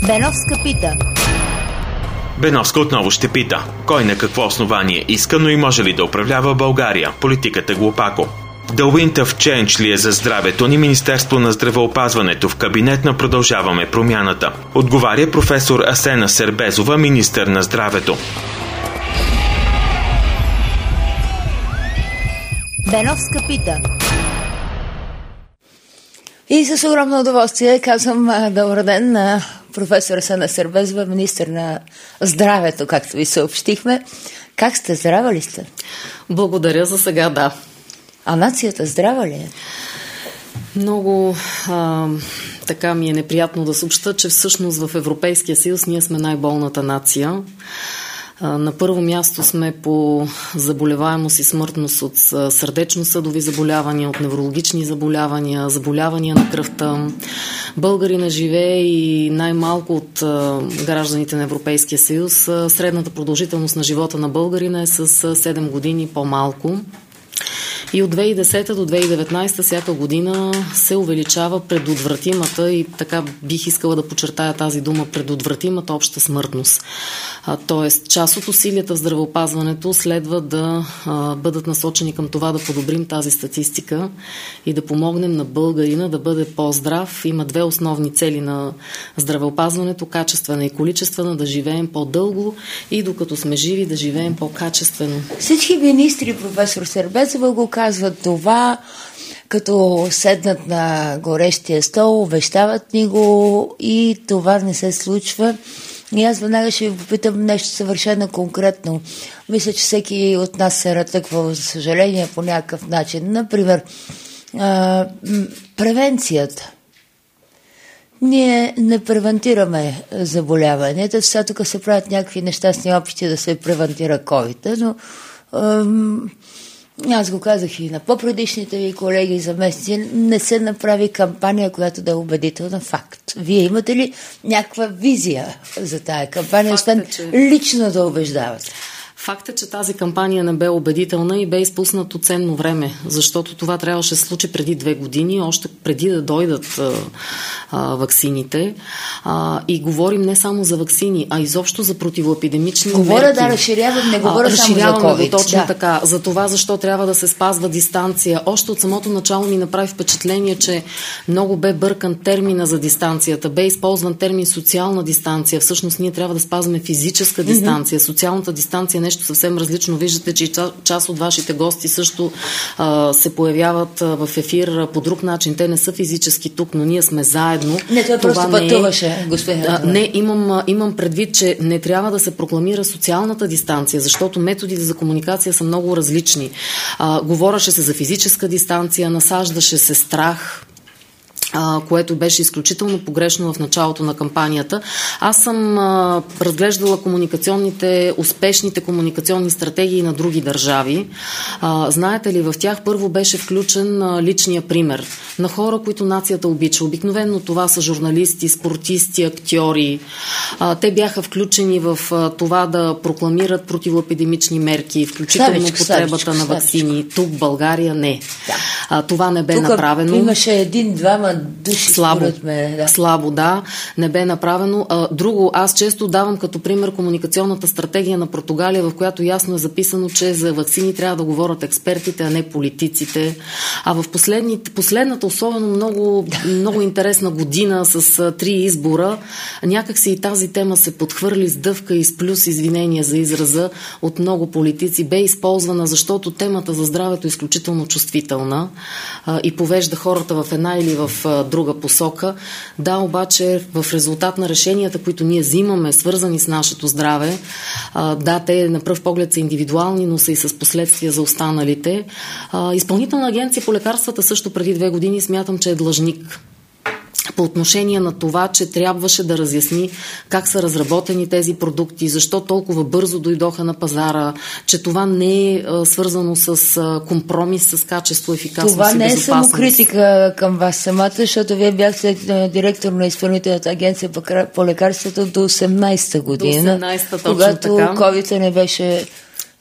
Беновска пита. Беновска отново ще пита. Кой на какво основание иска, но и може ли да управлява България? Политиката глупако. The Wind of Change ли е за здравето ни? Министерство на здравеопазването в кабинет на Продължаваме промяната. Отговаря професор Асена Сербезова, министър на здравето. Беновска пита. И с огромно удоволствие казвам добър ден на професор Асена Сербезова, министър на здравето, както ви съобщихме. Как сте? Здрава ли сте? Благодаря, за сега да. А нацията здрава ли е? Много така ми е неприятно да съобща, че всъщност в Европейския съюз ние сме най-болната нация. На първо място сме по заболеваемост и смъртност от сърдечно-съдови заболявания, от неврологични заболявания, заболявания на кръвта. Българина живее и най-малко от гражданите на Европейския съюз. Средната продължителност на живота на българина е с 7 години по-малко. И от 2010 до 2019 всяка година се увеличава предотвратимата, и така бих искала да подчертая тази дума, предотвратимата обща смъртност. Тоест, част от усилията в здравеопазването следва да бъдат насочени към това да подобрим тази статистика и да помогнем на българина да бъде по-здрав. Има две основни цели на здравеопазването: качествена и количествена, да живеем по-дълго и докато сме живи да живеем по-качествено. Всички министри, професор Сербезова, го казват това, като седнат на горещия стол, обещават ни го и това не се случва. И аз веднага ще ви попитам нещо съвършено конкретно. Мисля, че всеки от нас се разтъква, за съжаление, по някакъв начин. Например, превенцията. Ние не превентираме заболяванията. Сега тук се правят някакви нещастни опити да се превентира COVID, но аз го казах и на по-предишните ви колеги и заместници, не се направи кампания, която да е убедителна. Факт. Вие имате ли някаква визия за тая кампания, освен лично да убеждавате? Факт е, че тази кампания не бе убедителна и бе изпуснато ценно време, защото това трябваше да се случи преди 2 години, още преди да дойдат ваксините. И говорим не само за ваксини, а изобщо за противоепидемични мерки. Разширявам, не говоря само за COVID. Точно така. За това, защо трябва да се спазва дистанция. Още от самото начало ми направи впечатление, че много бе бъркан термина за дистанцията. Бе използван термин социална дистанция. Всъщност ние трябва да спазваме физическа дистанция. Социалната дистанция е нещо съвсем различно. Виждате, че част от вашите гости също се появяват в ефир по друг начин. Те не са физически тук, но ние сме заедно. Не, това просто пътуваше, господин. Не, имам предвид, че не трябва да се прокламира социалната дистанция, защото методите за комуникация са много различни. Говореше се за физическа дистанция, насаждаше се страх, което беше изключително погрешно в началото на кампанията. Аз съм разглеждала успешните комуникационни стратегии на други държави. Знаете ли, в тях първо беше включен личния пример на хора, които нацията обича. Обикновено това са журналисти, спортисти, актьори. Те бяха включени в това да прокламират противоепидемични мерки, включително потребата на ваксини. Тук в България не. Да. Това не бе направено. Имаше 1-2 души, слабо, да, не бе направено. Друго, аз често давам като пример комуникационната стратегия на Португалия, в която ясно е записано, че за ваксини трябва да говорят експертите, а не политиците. А в последната, особено много интересна година с 3 избора, някакси и тази тема се подхвърли с дъвка и с плюс извинения за израза от много политици. Бе използвана, защото темата за здравето е изключително чувствителна и повежда хората в една или в друга посока. Да, обаче в резултат на решенията, които ние взимаме, свързани с нашето здраве, да, те на пръв поглед са индивидуални, но са и с последствия за останалите. Изпълнителна агенция по лекарствата също преди 2 години смятам, че е длъжник по отношение на това, че трябваше да разясни как са разработени тези продукти, защо толкова бързо дойдоха на пазара, че това не е свързано с компромис с качество, ефикасност и безопасност. Това не е самокритика към вас самата, защото вие бяхте директор на Изпълнителната агенция по лекарствата до 18-та година, до 18-та, точно когато така. COVID не беше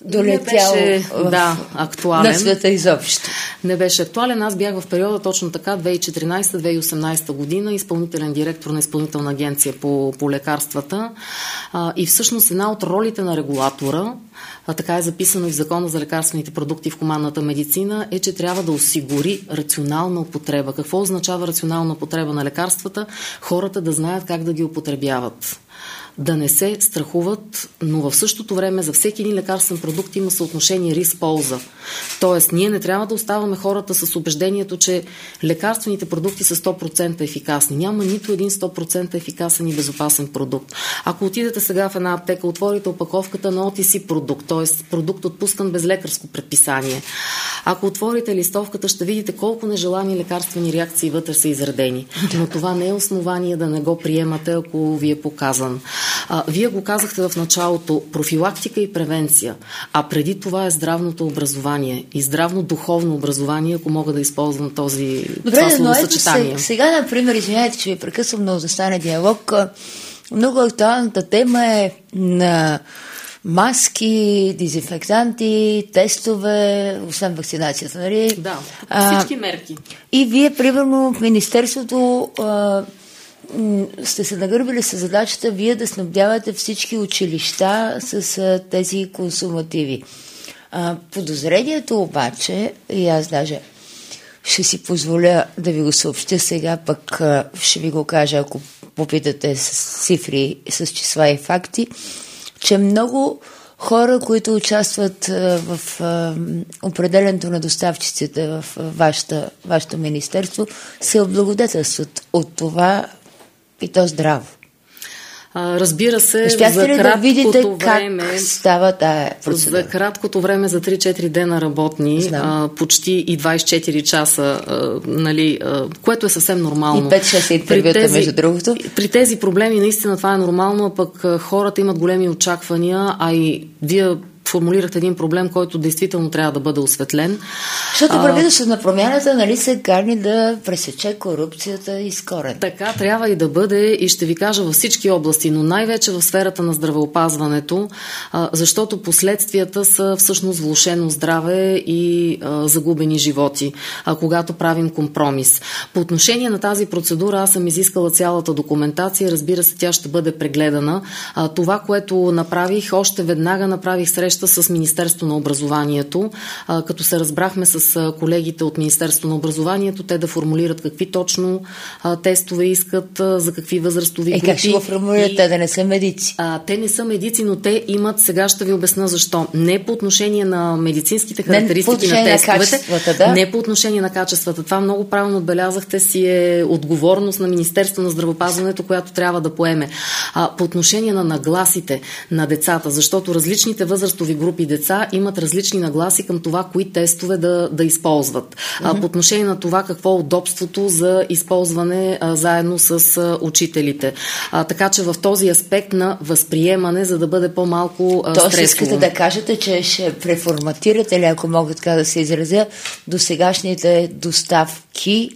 долетял актуален. На света изобщо. Не беше актуален. Аз бях в периода точно така 2014-2018 година изпълнителен директор на Изпълнителна агенция по лекарствата. И всъщност една от ролите на регулатора, така е записано и в Закона за лекарствените продукти в хуманната медицина, е, че трябва да осигури рационална употреба. Какво означава рационална употреба на лекарствата? Хората да знаят как да ги употребяват. Да не се страхуват, но в същото време за всеки един лекарствен продукт има съотношение риск-полза. Тоест, ние не трябва да оставаме хората с убеждението, че лекарствените продукти са 100% ефикасни. Няма нито един 100% ефикасен и безопасен продукт. Ако отидете сега в една аптека, отворите опаковката на OTC продукт, т.е. продукт отпускан без лекарско предписание. Ако отворите листовката, ще видите колко нежелани лекарствени реакции вътре са изредени. Но това не е основание да не го приемате, ако ви е показан. Вие го казахте в началото, профилактика и превенция, а преди това е здравното образование и здравно-духовно образование, ако мога да използвам това словосъчетание. Сега, например, извинявайте, че ви прекъсвам, но да стане диалог, много актуалната тема е на маски, дезинфектанти, тестове, освен вакцинацията, нали? Да, всички мерки. И вие, примерно, в Министерството сте се нагърбили с задачата вие да снабдявате всички училища с тези консумативи. Подозрението обаче, и аз даже ще си позволя да ви го съобщя сега, пък ще ви го кажа, ако попитате с цифри, с числа и факти, че много хора, които участват в определенето на доставчиците в вашето министерство, се облагодетелстват от това и то здраво. Разбира се, успяхте ли да видите как става тая процедура? За краткото време, за 3-4 дена работни, почти и 24 часа, което е съвсем нормално. И 5-6 интервюта, между другото. При тези проблеми наистина това е нормално, а пък хората имат големи очаквания, а и вие формулирахте един проблем, който действително трябва да бъде осветлен. Защото правителството на промяната, нали, се кани да пресече корупцията и с корен. Така трябва и да бъде, и ще ви кажа във всички области, но най-вече в сферата на здравеопазването, защото последствията са всъщност влошено здраве и загубени животи, когато правим компромис. По отношение на тази процедура, аз съм изискала цялата документация, разбира се, тя ще бъде прегледана. Това, което направих, още веднага направих среща с Министерство на образованието, като се разбрахме с колегите от Министерство на образованието, те да формулират какви точно тестове искат, за какви възрастови групи. Как ще го формулират? Те да не са медици. Те не са медици, но те имат, сега ще ви обясна защо. Не по отношение на медицинските характеристики на тестовете, не по отношение на качествата. Това много правилно отбелязахте, си е отговорност на Министерство на здравеопазването, която трябва да поеме. По отношение на нагласите на децата, защото различните възрастови групи деца имат различни нагласи към това, кои тестове да използват. По отношение на това какво е удобството за използване заедно с учителите. Така че в този аспект на възприемане, за да бъде по-малко стресово. Тоест искате да кажете, че ще преформатирате ли, ако мога така да се изразя, досегашните доставки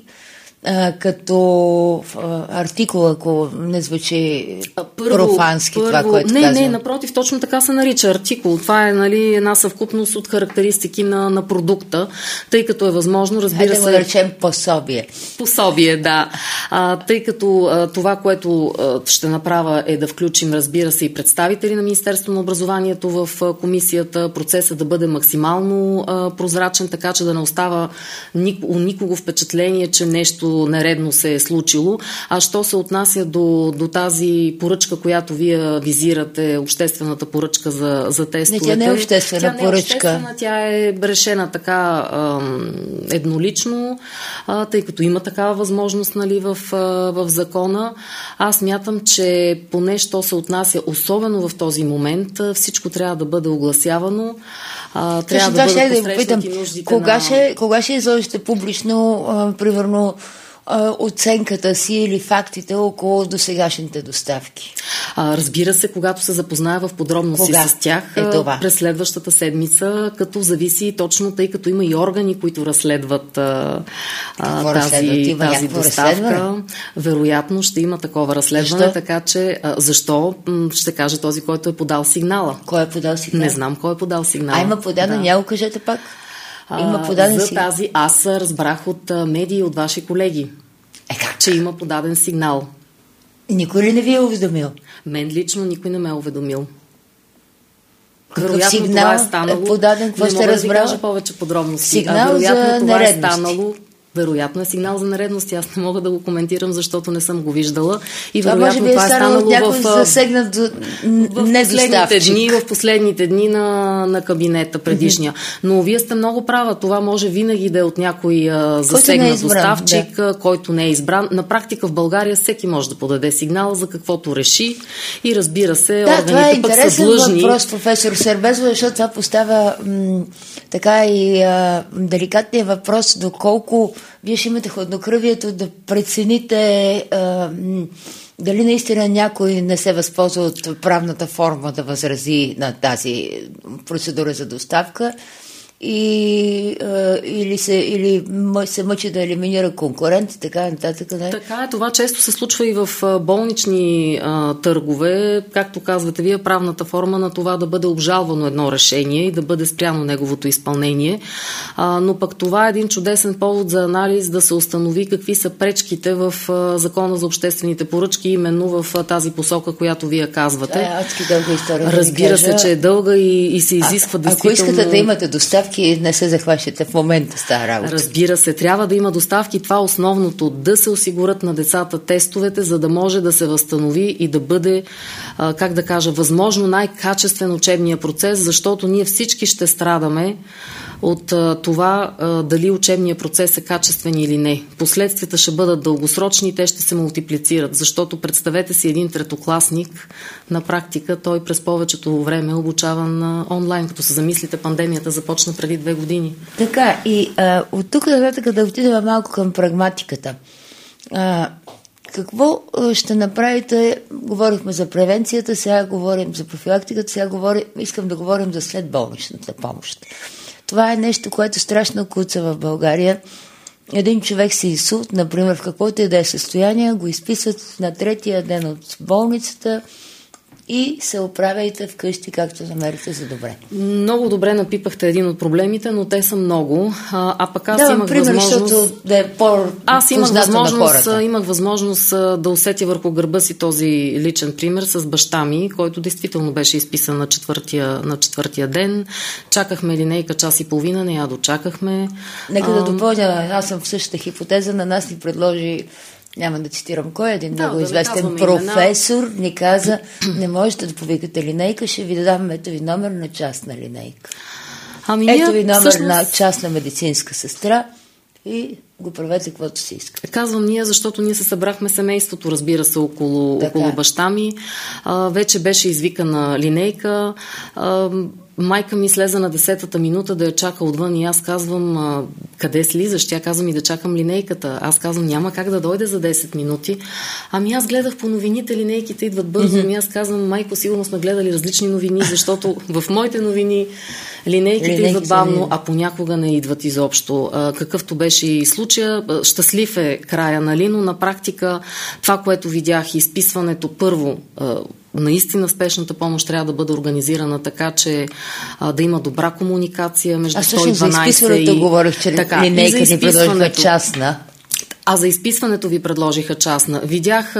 като артикул, ако не звучи профански това, което казвам. Не, напротив, точно така се нарича артикул. Това е една съвкупност от характеристики на продукта, тъй като е възможно, разбира се... да го речем пособие. Пособие, да. Тъй като това, което ще направя е да включим, разбира се, и представители на Министерство на образованието в комисията, процесът да бъде максимално прозрачен, така че да не остава у никого впечатление, че нещо нередно се е случило. А що се отнася до тази поръчка, която вие визирате, обществената поръчка за тестовете? Тя не е обществена поръчка. Тя е решена така еднолично, тъй като има такава възможност, нали, в закона. Аз мятам, че поне що се отнася, особено в този момент, всичко трябва да бъде огласявано. Трябва да бъдат посрещнати нуждите кога ще изложите публично, примерно, оценката си или фактите около досегашните доставки? Разбира се, когато се запозная в подробности с тях през следващата седмица, като зависи точно, тъй като има и органи, които разследват тази доставка. Вероятно ще има такова разследване. Защо? Така че защо? Ще каже този, който е подал сигнала. Кой е подал сигнала? Не знам кой е подал сигнала. Има подаден, няма кажете пак. Има подаден за тази аз разбрах от медии, от ваши колеги, че има подаден сигнал. Никой ли не ви е уведомил? Мен лично никой не ме е уведомил. Какъв сигнал е подаден? Какво сте разбрали? Не мога да ви кажа повече подробности. Сигнал за нередности. Вероятно е сигнал за нередности. Аз не мога да го коментирам, защото не съм го виждала. И това вероятно може би това е станало в последните дни на кабинета предишния. Но вие сте много права. Това може винаги да е от някой засегнат доставчик, който не е избран. На практика в България всеки може да подаде сигнал за каквото реши и разбира се, органите пък са длъжни. Това е интересен въпрос, професор Сербезова, защото това поставя така и деликатния въпрос, доколко вие ще имате хладнокръвието да прецените дали наистина някой не се възползва от правната форма да възрази на тази процедура за доставка или се мъчи да елиминира конкурент и така нататък. Не? Така е, това често се случва и в болнични търгове. Както казвате вие, правната форма на това да бъде обжалвано едно решение и да бъде спряно неговото изпълнение. Но пък това е един чудесен повод за анализ да се установи какви са пречките в Закона за обществените поръчки, именно в тази посока, която вие казвате. Адски дълга история. Разбира се, че е дълга и се изисква действително... Ако искате да имате доставки, не се захващате в момента с тази работа. Разбира се, трябва да има доставки. Това е основното. Да се осигурят на децата тестовете, за да може да се възстанови и да бъде, как да кажа, възможно най-качествен учебния процес, защото ние всички ще страдаме от това дали учебният процес е качествен или не. Последствията ще бъдат дългосрочни и те ще се мултиплицират, защото представете си един третокласник, на практика той през повечето време е обучаван онлайн, като се замислите, пандемията започна преди 2 години. Така, и от тук нататък да отидем малко към прагматиката. Какво ще направите? Говорихме за превенцията, сега говорим за профилактиката, искам да говорим за следболничната помощ. Това е нещо, което страшно куца в България. Един човек се инсулт, например, в каквото и да е състояние, го изписват на 3-я ден от болницата и се оправяйте вкъщи, както намерите за добре. Много добре напипахте един от проблемите, но те са много. Пък аз имах възможност... Да е имах възможност да усетя върху гърба си този личен пример с баща ми, който действително беше изписан на четвъртия ден. Чакахме линейка час и половина, не я дочакахме. Нека да допълня, аз съм в същата хипотеза, на нас ни предложи, няма да цитирам кой, един много известен професор ни каза, не можете да повикате линейка, ще ви дадам ето ви номер на частна линейка. Ето ви номер на частна медицинска сестра и го правете каквото си иска. Казвам ние, защото ние се събрахме семейството, разбира се, около баща ми. Вече беше извикана линейка. Майка ми слезе на 10-та минута да я чака отвън и аз казвам, къде слизаш? Тя казва ми да чакам линейката. Аз казвам, няма как да дойде за 10 минути. Аз гледах по новините, линейките идват бързо. Аз казвам, майко, сигурно сме гледали различни новини, защото в моите новини линейките идват бавно, а понякога не идват изобщо. Какъвто беше и случая, щастлив е края, нали, но на практика това, което видях, изписването първо, наистина спешната помощ трябва да бъде организирана така, че да има добра комуникация между 112 за изписването говорих, че линейка ни предложиха частна. За изписването ви предложиха частна. Видях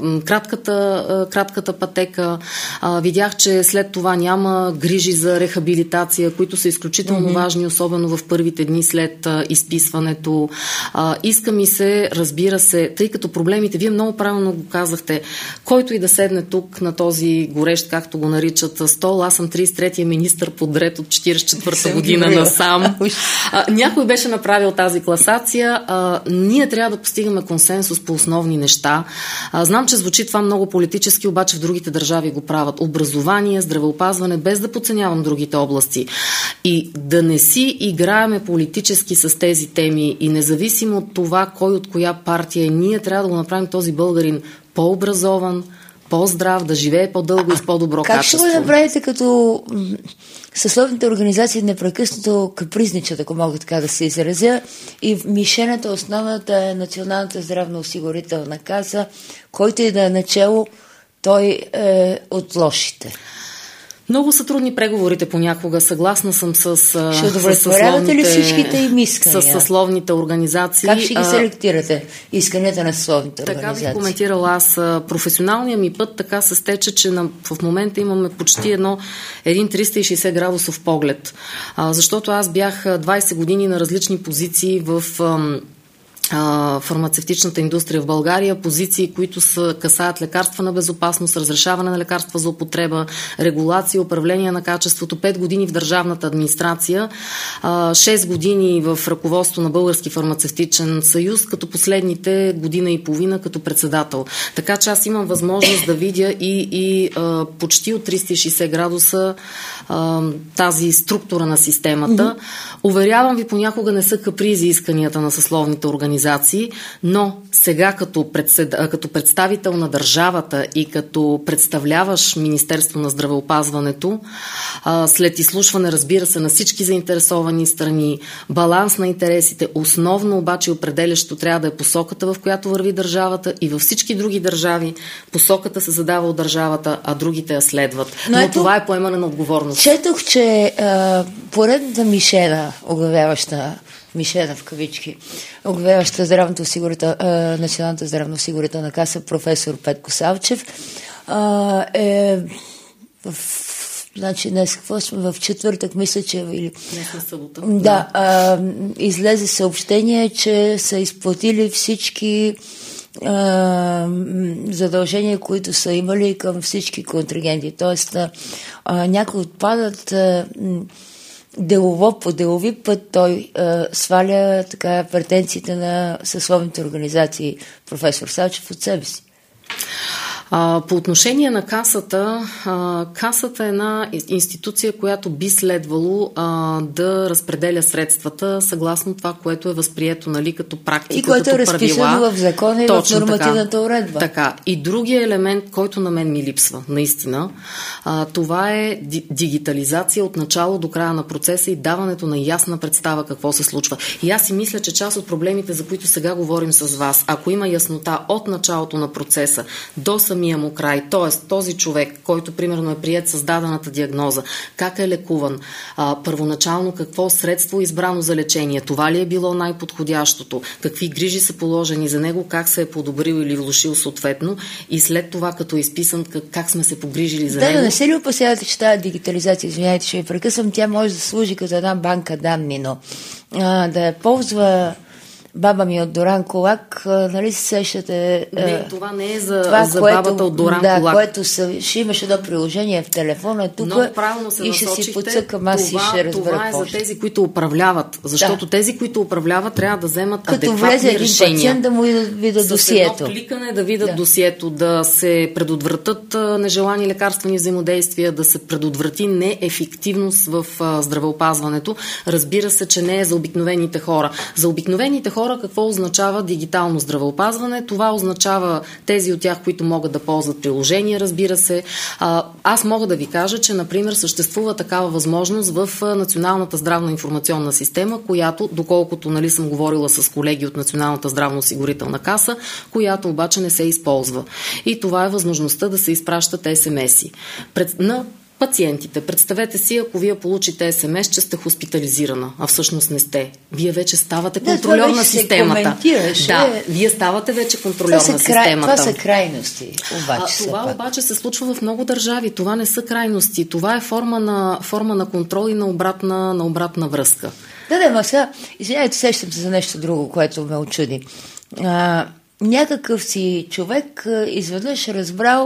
кратката пътека, видях, че след това няма грижи за рехабилитация, които са изключително важни, особено в първите дни след изписването. Иска ми се, разбира се, тъй като проблемите, вие много правилно го казахте, който и да седне тук на този горещ, както го наричат, стол, аз съм 33-я министър подред от 44-та година насам. Някой беше направил тази класация. Ние трябва да постигаме консенсус по основни неща. Знам, че звучи това много политически, обаче в другите държави го правят. Образование, здравеопазване, без да подценявам другите области. И да не си играеме политически с тези теми и независимо от това кой от коя партия е, ние трябва да го направим този българин по-образован, по-здрав, да живее по-дълго и с по-добро качество. Как ще го направите, като съсловните организации непрекъснато капризничат, ако мога така да се изразя, и мишената, основната е Националната здравноосигурителна каса, който и да е начело, той е от лошите? Много са трудни преговорите понякога. Съгласна съм с ще удовлетворявате ли всичките им искания? С съсловните организации. Как ще ги селектирате исканията на съсловните организации? Така бих коментирала аз. Професионалният ми път така се стече, че в момента имаме почти един 360 градусов поглед. Защото аз бях 20 години на различни позиции в фармацевтичната индустрия в България, позиции, които касаят лекарствена безопасност, разрешаване на лекарства за употреба, регулация, управление на качеството, 5 години в държавната администрация, 6 години в ръководство на Български фармацевтичен съюз, като последните година и половина като председател. Така че аз имам възможност да видя и почти от 360 градуса тази структура на системата. Уверявам ви, понякога не са капризи исканията на съсловните организации, но сега като представител на държавата и като представляваш Министерство на здравеопазването, след изслушване, разбира се, на всички заинтересовани страни, баланс на интересите, основно обаче определящо трябва да е посоката, в която върви държавата, и във всички други държави посоката се задава от държавата, а другите я следват. Но това е поемане на отговорност. Четох, че поредната мишена, оглавяваща мишена в кавички, оглавяваща Националната здравноосигурителна каса, професор Петко Салчев, значи днес какво сме, в четвъртък, мисля, че или... Днес на събота. Да, излезе съобщение, че са изплатили всички задължения, които са имали към всички контрагенти. Тоест, някои отпадат делово по делови път, той сваля така претенциите на съсловните организации, професор Салчев, от себе си. По отношение на касата, касата е една институция, която би следвало да разпределя средствата съгласно това, което е възприето, нали, като практика, и което като е разписано в закона и в нормативната уредба. Така. И другия елемент, който на мен ми липсва, наистина, това е дигитализация от начало до края на процеса и даването на ясна представа какво се случва. И аз си мисля, че част от проблемите, за които сега говорим с вас, ако има яснота от началото на процеса до самия му край, т.е. този човек, който примерно е приет с дадената диагноза, как е лекуван, първоначално какво средство е избрано за лечение, това ли е било най-подходящото, какви грижи са положени за него, как се е подобрил или влошил съответно, и след това, като е изписан, как сме се погрижили за него. Да, не се ли опасявате, че тази дигитализация, извиняйте, ще ви прекъсвам, тя може да служи като една банка данни, но да я ползва баба ми от Доран Колак, нали се сещате? Не, това не е за бабата от Доран Колак. Да, което ще имаш едно приложение в телефона тук и ще си подсъкам, аз и ще разбера. Това е за тези, които управляват, защото тези, които управляват, трябва да вземат адекватни решения. Като влезе един пациент да му видят досието. С едно кликане да видят досието, да се предотвратят нежелани лекарствени взаимодействия, да се предотврати неефективност в здравеопазването. Разбира се, че не е за обикновените хора. За обикновените хора какво означава дигитално здравеопазване? Това означава тези от тях, които могат да ползват приложения, разбира се. Аз мога да ви кажа, че, например, съществува такава възможност в Националната здравна информационна система, която, доколкото, нали, съм говорила с колеги от Националната здравноосигурителна каса, която обаче не се използва. И това е възможността да се изпращат SMS-и на пациентите. Представете си, ако вие получите СМС, че сте хоспитализирана, а всъщност не сте. Вие вече ставате контрольор на системата. Вие ставате вече контрольор на системата. Това са крайности. Това обаче се случва в много държави. Това не са крайности. Това е форма на контрол и на обратна връзка. Да, сега, извинявайте, сещам се за нещо друго, което ме очуди. Някакъв си човек изведнъж разбрал,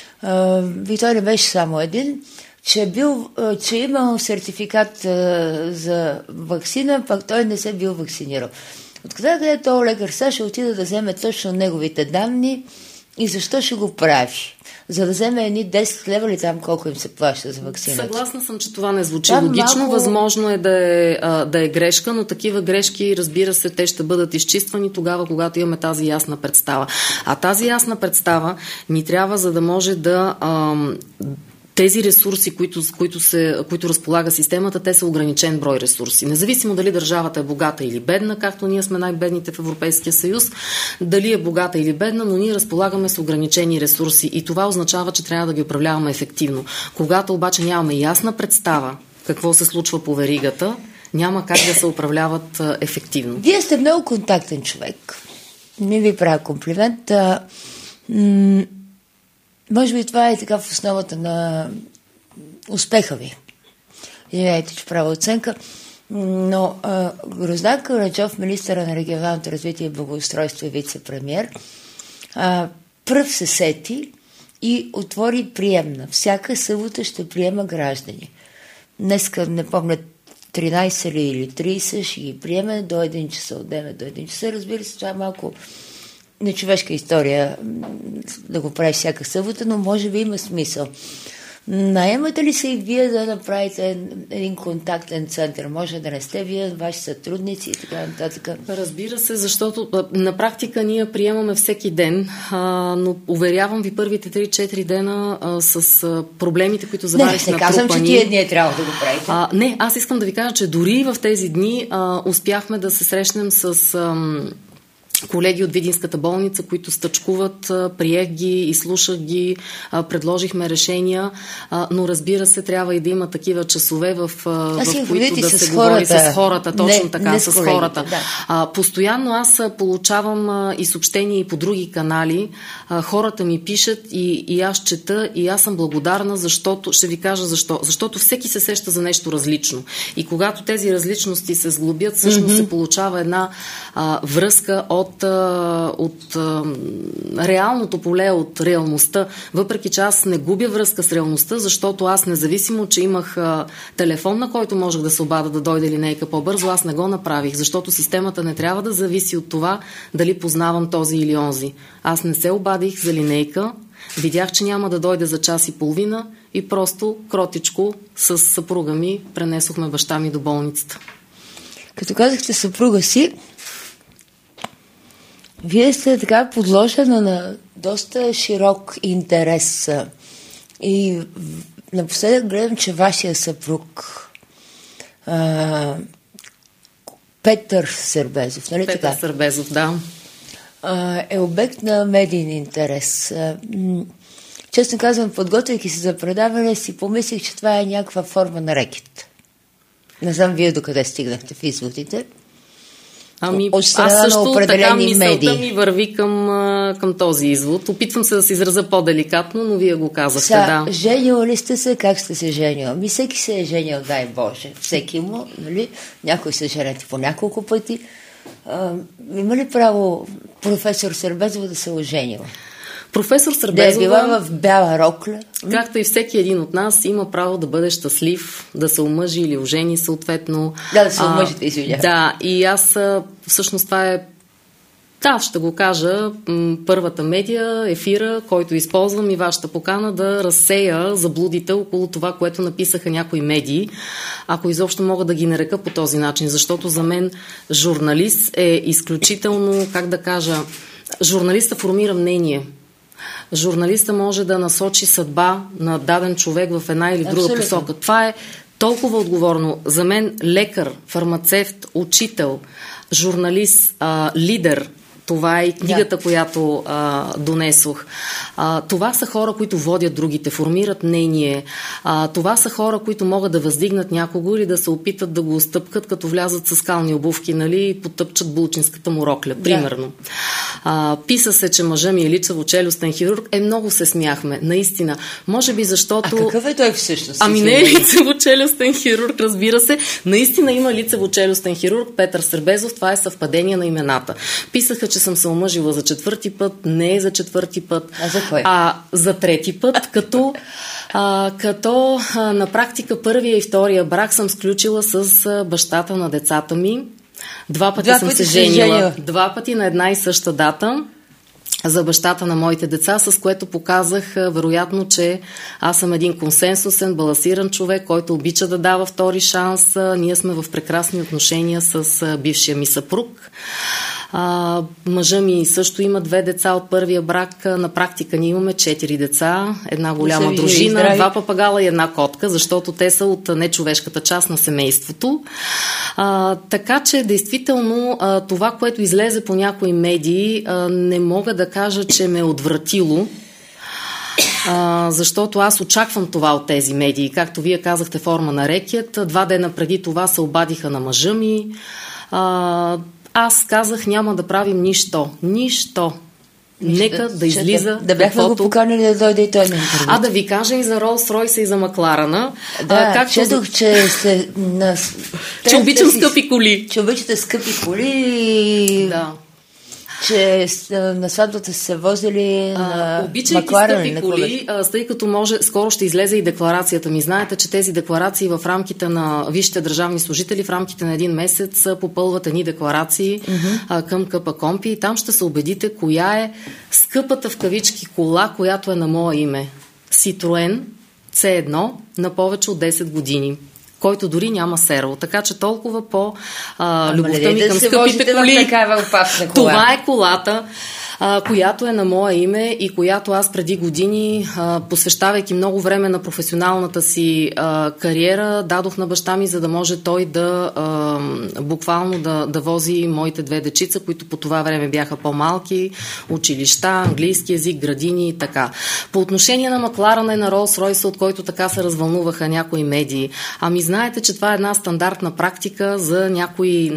и той не беше само един, че е имал сертификат за ваксина, пък той не се бил вакцинирал. Откъде този лекар сега ще отида да вземе точно неговите данни и защо ще го прави? За да вземе едни 10 лева ли там колко им се плаща за ваксината? Съгласна съм, че това не звучи логично. Възможно е да е грешка, но такива грешки, разбира се, те ще бъдат изчиствани тогава, когато имаме тази ясна представа. А тази ясна представа ни трябва, за да може да... тези ресурси, които разполага системата, те са ограничен брой ресурси. Независимо дали държавата е богата или бедна, както ние сме най-бедните в Европейския съюз, дали е богата или бедна, но ние разполагаме с ограничени ресурси и това означава, че трябва да ги управляваме ефективно. Когато обаче нямаме ясна представа какво се случва по веригата, няма как да се управляват ефективно. Вие сте много контактен човек. Не ви правя комплимент. Може би това е така в основата на успеха ви. Извинявайте, че правя оценка. Но Гроздан Караджов, министъра на регионалното развитие и благоустройство и вице-премиер, пръв се сети и отвори приемна. Всяка събота ще приема граждани. Днеска, не помня, 13 или 30 ще ги приеме до 1 часа, от 9 до 1 часа. Разбира се, това е малко нечовешка история да го прави всяка събота, но може би има смисъл. Наемате ли се и вие да направите един контактен център? Може да не сте вие, ваши сътрудници и така нататък? Разбира се, защото на практика ние приемаме всеки ден, но уверявам ви, първите 3-4 дена с проблемите, които заварих натрупани. Не казвам, че тия дни е трябва да го правите. Не, аз искам да ви кажа, че дори в тези дни успяхме да се срещнем с колеги от Видинската болница, които стъчкуват, приех ги, изслушах ги, предложихме решения, но разбира се, трябва и да има такива часове, в които да се говори с хората, точно така, с хората. Да. Постоянно аз получавам и съобщения и по други канали, хората ми пишат и аз чета и аз съм благодарна, защото, ще ви кажа защо, защото всеки се сеща за нещо различно и когато тези различности се сглобят, всъщност се получава една връзка от реалното поле, от реалността. Въпреки че аз не губя връзка с реалността, защото аз независимо, че имах телефон, на който можех да се обада да дойде линейка по-бързо, аз не го направих, защото системата не трябва да зависи от това дали познавам този или онзи. Аз не се обадих за линейка, видях, че няма да дойде за час и половина и просто кротичко с съпруга ми пренесохме баща ми до болницата. Като казахте съпруга си, вие сте така подложена на доста широк интерес и напоследък гледам, че вашия съпруг Петър Сербезов, нали така? Петър Сербезов, да. Е обект на медийен интерес. Честно казвам, подготвяйки се за предаване, си помислих, че това е някаква форма на рекет. Не знам вие докъде стигнахте в изводите. Аз също така мисълта ми върви към този извод. Опитвам се да се изразя по-деликатно, но вие го казахте, да. Женила ли сте се? Как сте се женила? Всеки се е женил, дай Боже. Всеки му, нали? Някой се женят по няколко пъти. Има ли право професор Сербезова да се оженила? Професор Сербезова, да е била в бяла рокля. Както и всеки един от нас, има право да бъде щастлив, да се омъжи или ожени съответно. Да се омъжите, извинявам. Да, и аз всъщност това е, ще го кажа, първата медия, ефира, който използвам и вашата покана да разсея заблудите около това, което написаха някои медии, ако изобщо мога да ги нарека по този начин, защото за мен журналист е изключително, журналиста формира мнение. Журналиста може да насочи съдба на даден човек в една или друга посока. Това е толкова отговорно. За мен лекар, фармацевт, учител, журналист, лидер, това е и книгата, която донесох. Това са хора, които водят другите, формират мнение. Това са хора, които могат да въздигнат някого или да се опитат да го остъпкат, като влязат с скални обувки, нали, и потъпчат булчинската му рокля, примерно. Писа се, че мъжа ми е лицево-челюстен хирург. Много се смяхме, наистина. Може би защото... А какъв е той всъщност? Не е лицево-челюстен хирург, разбира се. Наистина има лицево-челюстен хирург Петър Сербезов. Това е съвпадение на имената. Писаха, че съм се омъжила за 4-ти път, не е за 4-ти път. А за кой? За 3-ти път, като на практика първия и втория брак съм сключила с бащата на децата ми. Два пъти съм се женила. 2 пъти на една и съща дата за бащата на моите деца, с което показах вероятно, че аз съм един консенсусен, балансиран човек, който обича да дава втори шанс. Ние сме в прекрасни отношения с бившия ми съпруг. Мъжа ми също има 2 деца от първия брак. На практика ние имаме 4 деца, една голяма дружина, 2 папагала и една котка, защото те са от нечовешката част на семейството. Така че, действително, това, което излезе по някои медии, не мога да кажа, че ме е отвратило, защото аз очаквам това от тези медии. Както вие казахте, форма на рекет. 2 дена преди това се обадиха на мъжа ми. Аз казах, няма да правим нищо. Нека да излиза. Да бяхме го поканили да дойде и той на интервю. Да ви кажа и за Ролс-Ройса и за Макларена. Четох, че сте че обичам скъпи коли. Че обичате скъпи коли. Да. Че на сватбата се возили на Макларен. Скъпи коли, тъй като може, скоро ще излезе и декларацията ми. Знаете, че тези декларации в рамките на висшите държавни служители в рамките на 1 месец попълват едни декларации към КПКОНПИ и там ще се убедите коя е скъпата в кавички кола, която е на мое име. Citroen C1 на повече от 10 години, който дори няма серво. Така че толкова по любовта ми към скъпите коли. Това е колата, която е на мое име и която аз преди години, посвещавайки много време на професионалната си кариера, дадох на баща ми, за да може той да буквално да вози моите 2 дечица, които по това време бяха по-малки, училища, английски език, градини и така. По отношение на Макларена и на Ролс-Ройса, от който така се развълнуваха някои медии, знаете, че това е една стандартна практика за някои,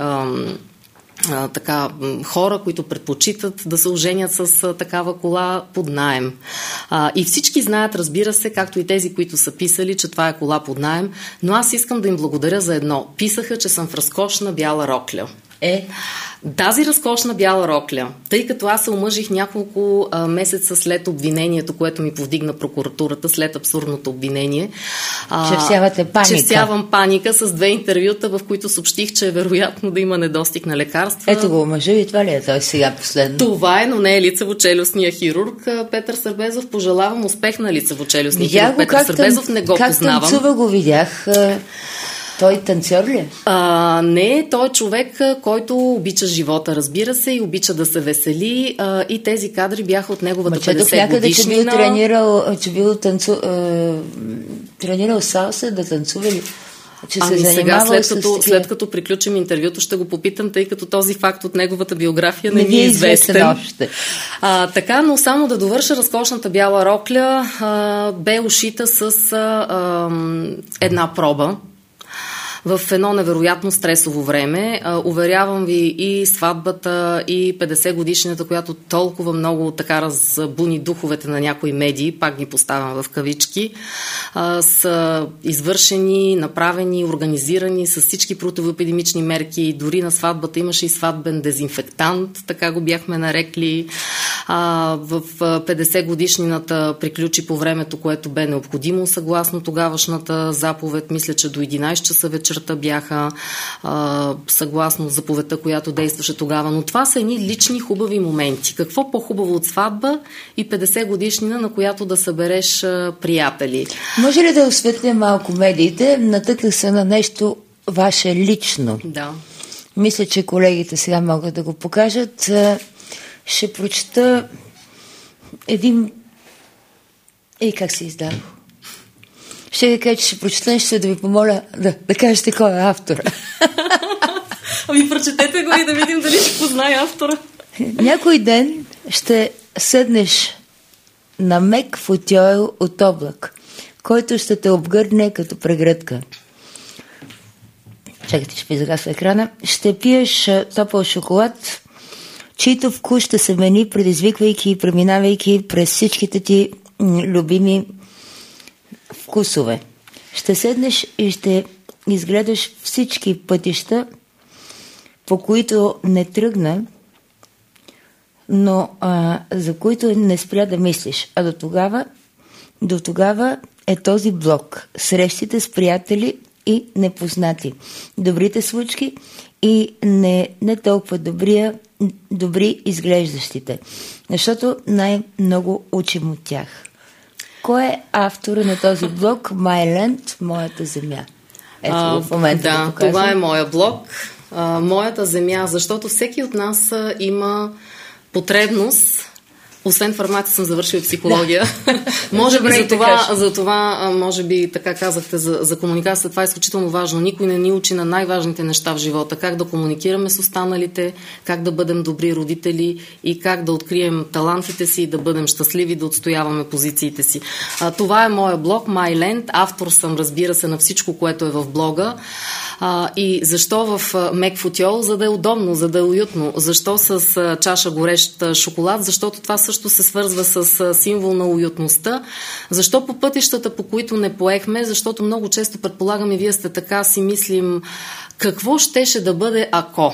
хора, които предпочитат да се оженят с такава кола под наем. И всички знаят, разбира се, както и тези, които са писали, че това е кола под наем, но аз искам да им благодаря за едно. Писаха, че съм в разкошна бяла рокля. Тази разкошна бяла рокля, тъй като аз се омъжих няколко месеца след обвинението, което ми повдигна прокуратурата, след абсурдното обвинение. Че всявате паника. Че всявам паника с 2 интервюта, в които съобщих, че е вероятно да има недостиг на лекарства. Ето го омъжа и това ли е той сега последно? Това е, но не е лицево-челюстния хирург Петър Сърбезов. Пожелавам успех на лицево-челюстния хирург Петър Сърбезов. Не го познавам. Как танцува го видях. Той танцор ли е? Не, той е човек, който обича живота, разбира се, и обича да се весели. И тези кадри бяха от неговата 50 годишнина. Че бил тренирал салса да танцува ли? Че се сега, след като приключим интервюто, ще го попитам, тъй като този факт от неговата биография не ми е известен. Така, но само да довърша, разкошната бяла рокля бе ушита с една проба в едно невероятно стресово време. Уверявам ви, и сватбата, и 50 годишната, която толкова много така разбуни духовете на някои медии, пак ги поставям в кавички, са извършени, направени, организирани с всички противоепидемични мерки. Дори на сватбата имаше и сватбен дезинфектант, така го бяхме нарекли. В 50 годишнината приключи по времето, което бе необходимо, съгласно тогавашната заповед. Мисля, че до 11 часа вечерта бяха съгласно заповедта, която действаше тогава. Но това са едни лични хубави моменти. Какво по-хубаво от сватба и 50 годишнина, на която да събереш приятели? Може ли да осветлим малко медиите? Натъкнах се на нещо ваше лично. Да. Мисля, че колегите сега могат да го покажат. Ще прочета един... как се издава? Ще ви кажа, че ще прочета нещо, да ви помоля да кажете кой е автора. Прочетете го и да видим дали ще познае автора. Някой ден ще седнеш на мек футьойл от облак, който ще те обгърне като прегръдка. Чакайте, ще ви загасва екрана. Ще пиеш топъл шоколад, чийто вкус ще се мени, предизвиквайки и преминавайки през всичките ти любими вкусове. Ще седнеш и ще изгледаш всички пътища, по които не тръгна, но за които не спря да мислиш. До тогава е този блок. Срещите с приятели, и непознати. Добрите случки и не толкова добри изглеждащите. Защото най-много учим от тях. Кой е автора на този блог MyLand, Моята земя? Ето в момента да това е моя блог, Моята земя, защото всеки от нас има потребност. Освен фармация съм завършила психология. Да. Може би за това, може би така казахте за комуникацията, това е изключително важно. Никой не ни учи на най-важните неща в живота. Как да комуникираме с останалите, как да бъдем добри родители и как да открием талантите си, да бъдем щастливи, да отстояваме позициите си. Това е моя блог, MyLand. Автор съм, разбира се, на всичко, което е в блога. И защо в мек футьол? За да е удобно, за да е уютно. Защо с чаша горещ шоколад? Защото това също се свързва с символ на уютността. Защо по пътищата, по които не поехме? Защото много често предполагам и вие сте така, си мислим какво щеше да бъде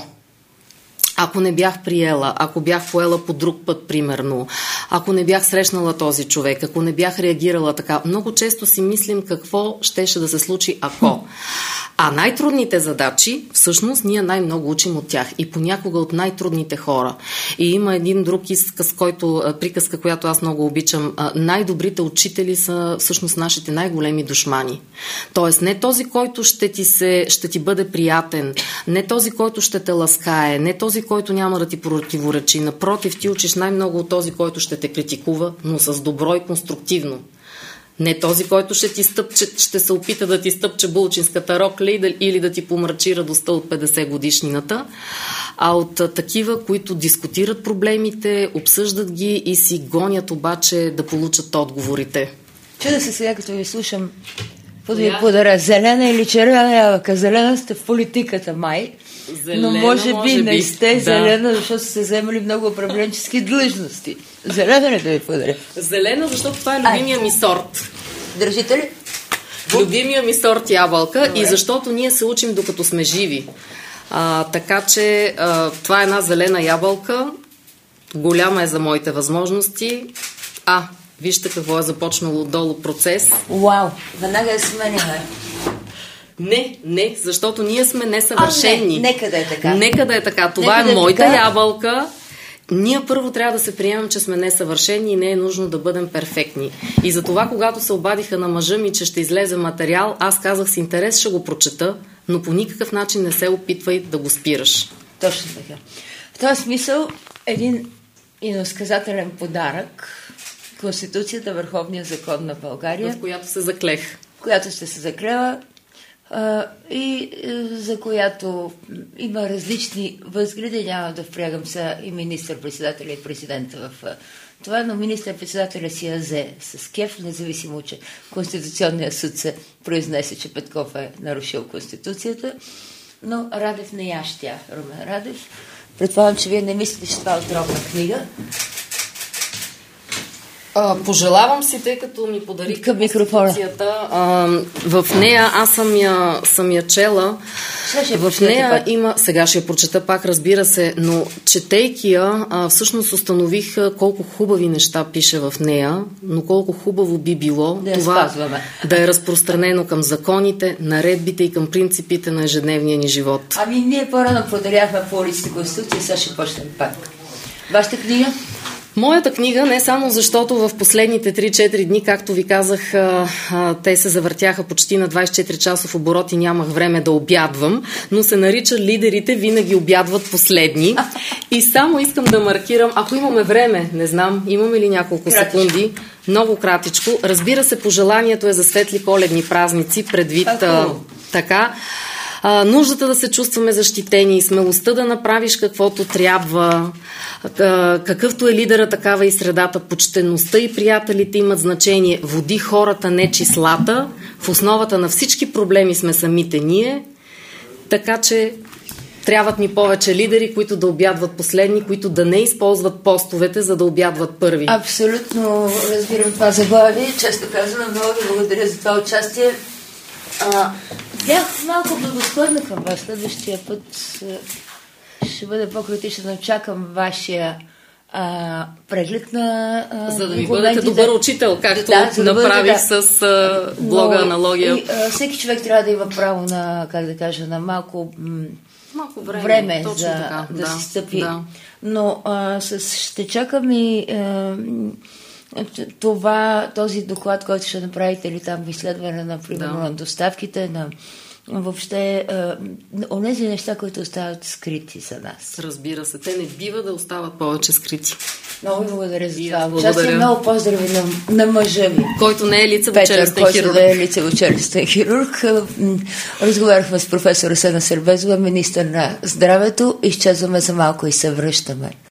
ако не бях приела, ако бях поела по друг път, примерно, ако не бях срещнала този човек, ако не бях реагирала така. Много често си мислим какво щеше да се случи ако. А най-трудните задачи, всъщност, ние най-много учим от тях и понякога от най-трудните хора. И има един друг приказка, която аз много обичам. Най-добрите учители са всъщност нашите най-големи душмани. Тоест не този, който ще ти бъде приятен, не този, който ще те ласкае, не този, който няма да ти противоречи. Напротив, ти учиш най-много от този, който ще те критикува, но с добро и конструктивно. Не този, който ще се опита да ти стъпче булчинската рокля или да ти помрачи радостта от 50 годишнината, а от такива, които дискутират проблемите, обсъждат ги и си гонят обаче да получат отговорите. Чуда се сега, като ви слушам, да ви подаря зелена или червена ябълка. Зелена сте в политиката, май. Зелена, но може би не сте зелена, защото сте вземали много управленчески длъжности. Зелена ли да ви подаря? Зелена, защото това е любимия ми сорт. Държите ли? Любимия ми сорт ябълка. Добре. И защото ние се учим докато сме живи. Така че това е една зелена ябълка. Голяма е за моите възможности. Вижте какво е започнало отдолу процес. Вау, веднага я сменяме. Не, защото ние сме несъвършени. Нека да е така. Нека да е така. Това е моята ябълка. Ние първо трябва да се приемем, че сме несъвършени и не е нужно да бъдем перфектни. И затова, когато се обадиха на мъжа ми, че ще излезе материал, аз казах с интерес, ще го прочета, но по никакъв начин не се опитвай да го спираш. Точно така. В този смисъл, един иносказателен подарък, Конституцията, Върховния закон на България, в която се заклех. Която ще се заклева и за която има различни възгледи. Няма да впрягам сега и министър-председателя и президента в това, но министър-председателя си я взе с кеф, независимо, че Конституционният съд се произнесе, че Петков е нарушил Конституцията, но Радев не ящя. Румен Радев. Предполагам, че вие не мислите, че това е отровна книга. Пожелавам си, тъй като ми подарихте Конституцията. В нея аз съм я чела. В нея има... Сега ще я прочета пак, разбира се, но четейки я, всъщност установих колко хубави неща пише в нея, но колко хубаво би било да е разпространено към законите, наредбите и към принципите на ежедневния ни живот. Ние по-рано подаряхме по улиците Конституция, сега ще почнем пак. Вашата книга? Моята книга, не само защото в последните 3-4 дни, както ви казах, те се завъртяха почти на 24-часов оборот и нямах време да обядвам, но се нарича "Лидерите винаги обядват последни". И само искам да маркирам, ако имаме време, не знам, имаме ли няколко секунди, много кратичко. Разбира се, пожеланието е за светли коледни празници, предвид така. Нуждата да се чувстваме защитени, смелостта да направиш каквото трябва, какъвто е лидера, такава и средата, почтеността и приятелите имат значение, води хората, не числата, в основата на всички проблеми сме самите ние, така че трябват ни повече лидери, които да обядват последни, които да не използват постовете, за да обядват първи. Абсолютно разбирам това заглавие, често казвам, много ви благодаря за това участие. Бях малко благосклонна към вас. Следващия път ще бъде по-критичен. Очакам вашия преглед на за да ми бъдете добър учител, както направих с блога аналогия. Всеки човек трябва да има право на, как да кажа, на малко време за така, да си стъпи. Да. Но ще чакам и този доклад, който ще направите, или там изследване на, примерно, на доставките, на въобще онези неща, които остават скрити за нас. Разбира се, те не бива да остават повече скрити. Много благодаря за това. Участие, много поздрави на мъжа ми. Който не е лицево-челюстен хирург. Който не е лицево-челюстен хирург. Разговаряхме с професор Асена Сербезова, министър на здравето. Изчезваме за малко и се връщаме.